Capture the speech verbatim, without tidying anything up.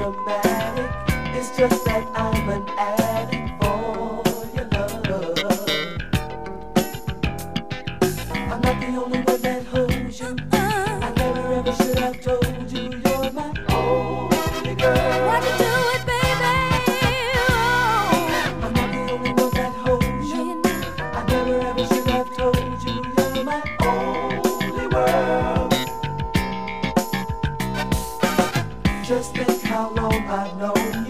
dramatic. It's just that I'm an addict for your love. I'm not the only one that holds you. I never ever should have told you you're my only girl. Why'd you do it, baby? Oh. I'm not the only one that holds you. I never ever should have told you you're my only world. Just think how long I've known